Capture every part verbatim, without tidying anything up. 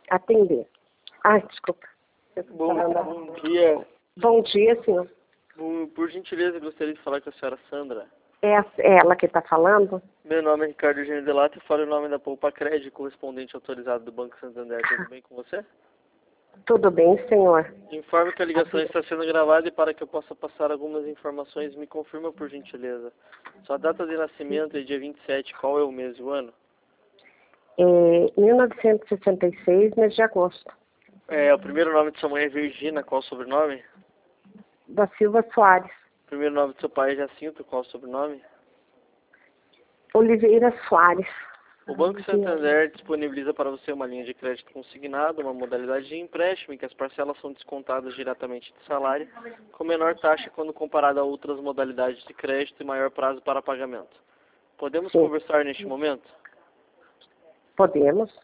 atender. Ai, desculpa. Bom, bom dia. Bom dia, senhor. Por, por gentileza, gostaria de falar com a senhora Sandra. É, é ela que está falando? Meu nome é Ricardo Eugênio Delato e falo em nome da Poupa Crédito, correspondente autorizado do Banco Santander. Tudo bem com você? Tudo bem, senhor. Informe que a ligação está sendo gravada e para que eu possa passar algumas informações, me confirma por gentileza. Sua data de nascimento é dia vinte e sete, qual é o mês e o ano? É, mil novecentos e sessenta e seis, mês de agosto. É, o primeiro nome de sua mãe é Virgínia, qual o sobrenome? Da Silva Soares. O primeiro nome de seu pai é Jacinto, qual o sobrenome? Oliveira Soares. O Banco Santander disponibiliza para você uma linha de crédito consignado, uma modalidade de empréstimo em que as parcelas são descontadas diretamente do salário, com menor taxa quando comparada a outras modalidades de crédito e maior prazo para pagamento. Podemos Sim. conversar neste momento? Podemos?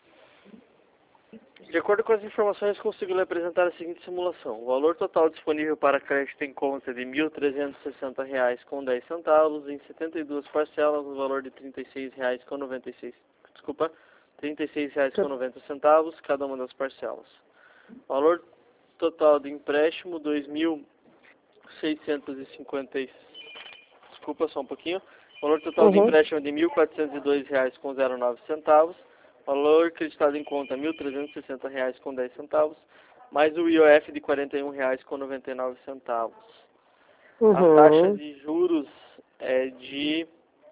De acordo com as informações, consigo lhe apresentar a seguinte simulação. O valor total disponível para crédito em conta é de mil trezentos e sessenta reais com dez centavos, em setenta e duas parcelas, no valor de trinta e seis reais com noventa e seis, desculpa, trinta e seis reais com noventa centavos cada uma das parcelas. Valor total de empréstimo, dois mil seiscentos e cinquenta, desculpa só um pouquinho. Valor total Uhum. de empréstimo é de mil quatrocentos e dois reais com zero nove centavos. Valor acreditado em conta mil trezentos e sessenta reais com dez centavos, mais o I O F de quarenta e um reais com noventa e nove centavos. Uhum. A taxa de juros é de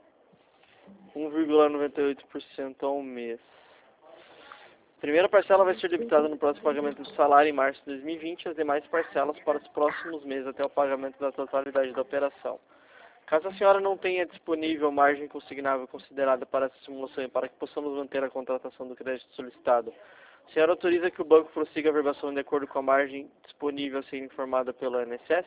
um vírgula noventa e oito por cento ao mês. A primeira parcela vai ser debitada no próximo pagamento do salário em março de dois mil e vinte e as demais parcelas para os próximos meses até o pagamento da totalidade da operação. Caso a senhora não tenha disponível margem consignável considerada para essa simulação e para que possamos manter a contratação do crédito solicitado, a senhora autoriza que o banco prossiga a verbação de acordo com a margem disponível a ser informada pelo I N S S?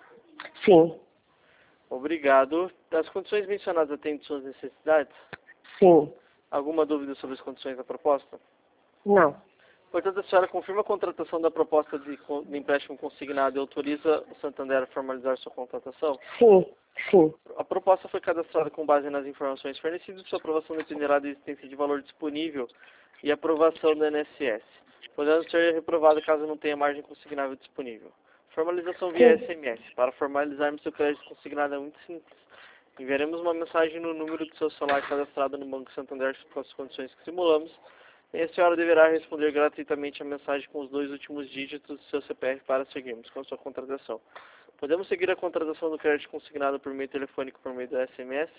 Sim. Obrigado. As condições mencionadas atendem suas necessidades? Sim. Alguma dúvida sobre as condições da proposta? Não. Portanto, a senhora confirma a contratação da proposta de, de empréstimo consignado e autoriza o Santander a formalizar sua contratação? Sim. Sim. A proposta foi cadastrada com base nas informações fornecidas. Sua aprovação dependerá da existência de valor disponível e aprovação do I N S S, podendo ser reprovada caso não tenha margem consignável disponível. Formalização via Sim. S M S. Para formalizarmos seu crédito consignado é muito simples. Enviaremos uma mensagem no número do seu celular cadastrado no Banco Santander com as condições que simulamos. E a senhora deverá responder gratuitamente a mensagem com os dois últimos dígitos do seu C P F para seguirmos com a sua contratação. Podemos seguir a contratação do crédito consignado por meio telefônico por meio do S M S?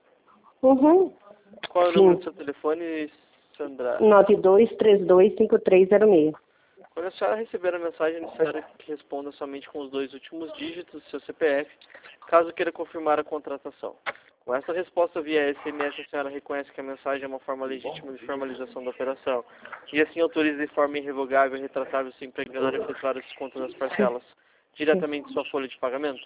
Uhum. Qual é o Sim. número do seu telefone, Sandra? nove dois três dois cinco três zero seis. Quando a senhora receber a mensagem, é necessário que responda somente com os dois últimos dígitos do seu C P F, caso queira confirmar a contratação. Com essa resposta via S M S, a senhora reconhece que a mensagem é uma forma legítima de formalização da operação e assim autoriza de forma irrevogável e retratável seu empregador a efetuar o desconto das parcelas diretamente de sua folha de pagamento?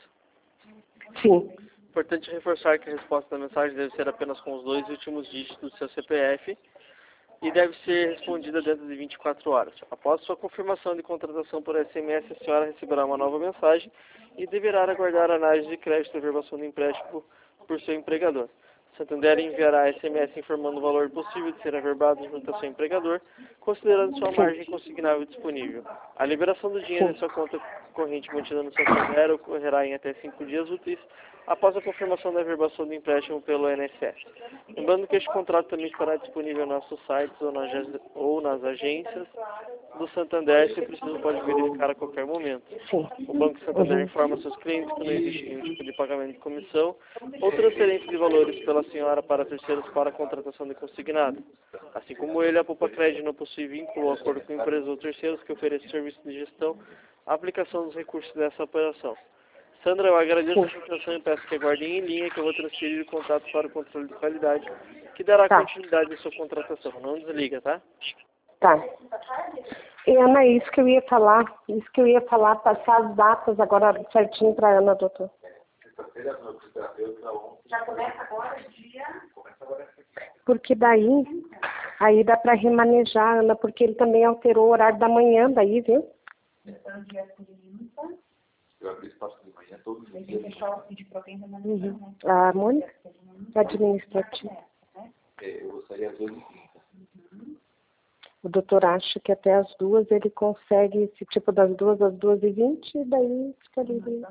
Sim. Importante reforçar que a resposta da mensagem deve ser apenas com os dois últimos dígitos do seu C P F e deve ser respondida dentro de vinte e quatro horas. Após sua confirmação de contratação por S M S, a senhora receberá uma nova mensagem e deverá aguardar a análise de crédito e verbação do empréstimo por seu empregador. Santander enviará S M S informando o valor possível de ser averbado junto ao seu empregador, considerando sua margem consignável disponível. A liberação do dinheiro em sua conta corrente mantida no Santander ocorrerá em até cinco dias úteis após a confirmação da verbação do empréstimo pelo I N S S. Lembrando que este contrato também estará disponível nos nossos sites ou nas, ou nas agências do Santander, se preciso pode verificar a qualquer momento. Sim. O Banco Santander Uhum. informa seus clientes que não existe nenhum tipo de pagamento de comissão ou transferência de valores pela senhora para terceiros para a contratação de consignado. Assim como ele, a Poupa Crédito não possui vínculo ou acordo com empresas ou terceiros que ofereçam serviço de gestão, a aplicação dos recursos dessa operação. Sandra, eu agradeço a sua atenção e peço que aguardem em linha que eu vou transferir o contato para o controle de qualidade, que dará Tá. continuidade à sua contratação. Não desliga, tá? Tá. E, Ana, isso que eu ia falar, isso que eu ia falar, passar as datas agora certinho para Ana, doutor. Já começa agora o dia? Porque daí, aí dá para remanejar, Ana, porque ele também alterou o horário da manhã daí, viu? Então, dia trinta. Eu abri espaço de manhã todos os Tem que dias. deixar o vídeo para quem remanesceu, Uhum. né? A Mônica? Administrativa. É, eu gostaria às doze e trinta. O doutor acha que até as duas ele consegue, esse tipo das duas às duas e vinte, e daí fica livre.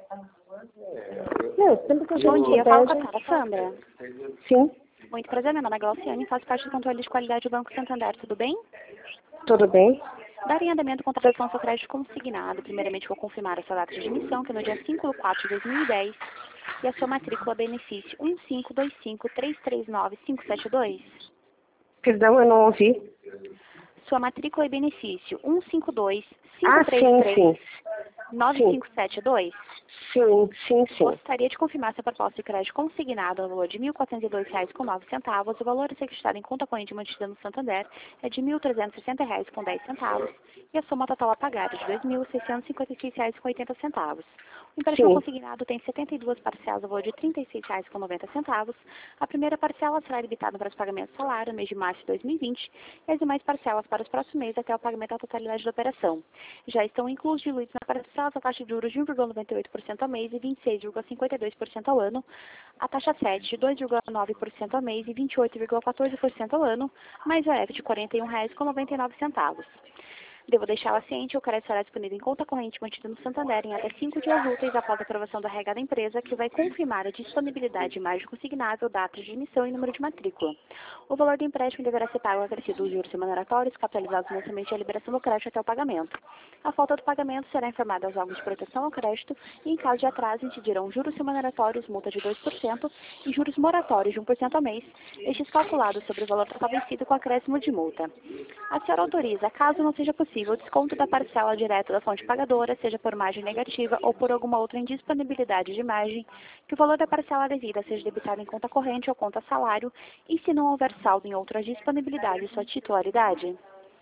Não, sempre que a gente Bom dia, eu falo com a puder, senhora Sandra. sim, Muito prazer, meu nome é Glauciane, faço parte do controle de qualidade do Banco Santander, tudo bem? tudo bem? Dar em andamento contratação ao seu crédito consignado. Primeiramente, vou confirmar a sua data de emissão, que é no dia cinco de quatro de dois mil e dez, e a sua matrícula benefício um cinco dois cinco três três nove cinco sete dois. Perdão, eu não ouvi. Sua matrícula e benefício um cinco dois Ah, cinco três sim, três sim. nove cinco sete dois. Sim, sim, sim. Gostaria de confirmar se a proposta de crédito consignada no valor de mil quatrocentos e dois reais e nove centavos. O valor a ser registrado em conta corrente mantida no Santander é de mil trezentos e sessenta reais e dez centavos e a soma total a pagar é de dois mil seiscentos e cinquenta e seis reais e oitenta centavos. O empréstimo Sim. consignado tem setenta e duas parcelas, o valor de trinta e seis reais e noventa centavos. A primeira parcela será limitada para os pagamentos de salário no mês de março de dois mil e vinte e as demais parcelas para os próximos meses até o pagamento da totalidade da operação. Já estão inclusos diluídos na parcela a taxa de juros de um vírgula noventa e oito por cento ao mês e vinte e seis vírgula cinquenta e dois por cento ao ano, a taxa sede de dois vírgula nove por cento ao mês e vinte e oito vírgula quatorze por cento ao ano, mais o F de quarenta e um reais e noventa e nove centavos. Devo deixá-la ciente, o crédito será disponível em conta corrente mantida no Santander em até cinco dias úteis após a aprovação da regra da empresa, que vai confirmar a disponibilidade de margem consignável, data de emissão e número de matrícula. O valor do empréstimo deverá ser pago acrescido dos juros remuneratórios, capitalizados mensalmente à liberação do crédito até o pagamento. A falta do pagamento será informada aos órgãos de proteção ao crédito e, em caso de atraso, incidirão juros remuneratórios, multa de dois por cento e juros moratórios de um por cento ao mês, estes calculados sobre o valor total vencido com acréscimo de multa. A senhora autoriza, caso não seja possível, o desconto da parcela direta da fonte pagadora, seja por margem negativa ou por alguma outra indisponibilidade de margem, que o valor da parcela devida seja debitado em conta corrente ou conta salário, e se não houver saldo em outra disponibilidade sua titularidade.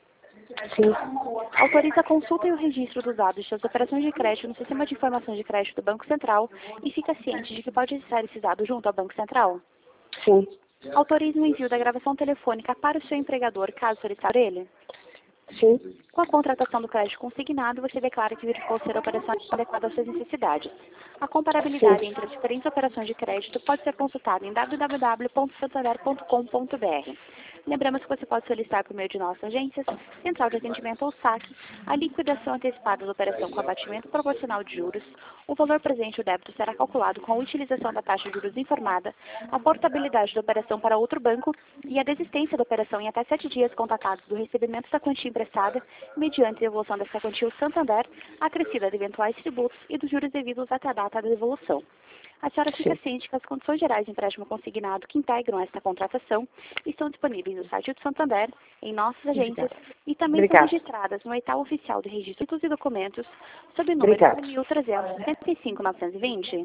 Sim. Autoriza a consulta e o registro dos dados de suas operações de crédito no Sistema de Informação de Crédito do Banco Central e fica ciente de que pode registrar esses dados junto ao Banco Central. Sim. Autoriza o envio da gravação telefônica para o seu empregador, caso solicitado por ele. Sim. Com a contratação do crédito consignado, você declara que verificou ser a operação adequada às suas necessidades. A comparabilidade Sim. entre as diferentes operações de crédito pode ser consultada em w w w ponto santander ponto com ponto b r. Lembramos que você pode solicitar por meio de nossas agências, Central de Atendimento ou saque, a liquidação antecipada da operação com abatimento proporcional de juros. O valor presente, o débito, será calculado com a utilização da taxa de juros informada, a portabilidade da operação para outro banco e a desistência da operação em até sete dias contatados do recebimento da quantia emprestada, mediante a devolução dessa quantia ao Santander, acrescida de eventuais tributos e dos juros devidos até a data da devolução. A senhora fica ciente que as condições gerais de empréstimo consignado que integram esta contratação estão disponíveis no site do Santander, em nossas agências, e também Obrigada. são registradas no edital oficial de registro e documentos, sob o número Obrigada. um mil trezentos e setenta e cinco mil novecentos e vinte.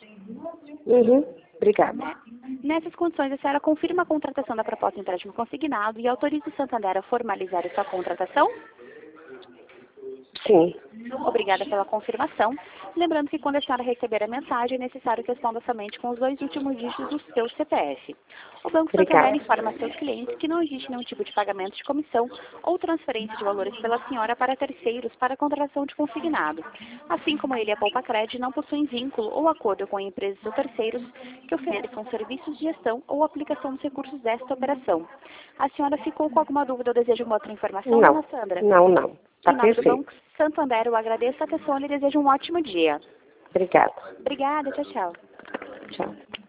Uhum. Obrigada. Nessas condições, a senhora confirma a contratação da proposta de empréstimo consignado e autoriza o Santander a formalizar a sua contratação? Sim. Obrigada pela confirmação. Lembrando que quando a senhora receber a mensagem, é necessário que responda somente com os dois últimos dígitos do seu C P F. O Banco Obrigada. Santander informa a seus clientes que não existe nenhum tipo de pagamento de comissão ou transferência de valores pela senhora para terceiros para a contratação de consignado. Assim como ele e a Poupa Cred não possuem vínculo ou acordo com empresas ou terceiros que ofereçam serviços de gestão ou aplicação dos recursos desta operação. A senhora ficou com alguma dúvida ou deseja uma outra informação, Não. dona Sandra? Não, não. Tá Em nome do perfeito. Banco Santander, eu agradeço a atenção e lhe desejo um ótimo dia. Obrigada. Obrigada, tchau, tchau. Tchau.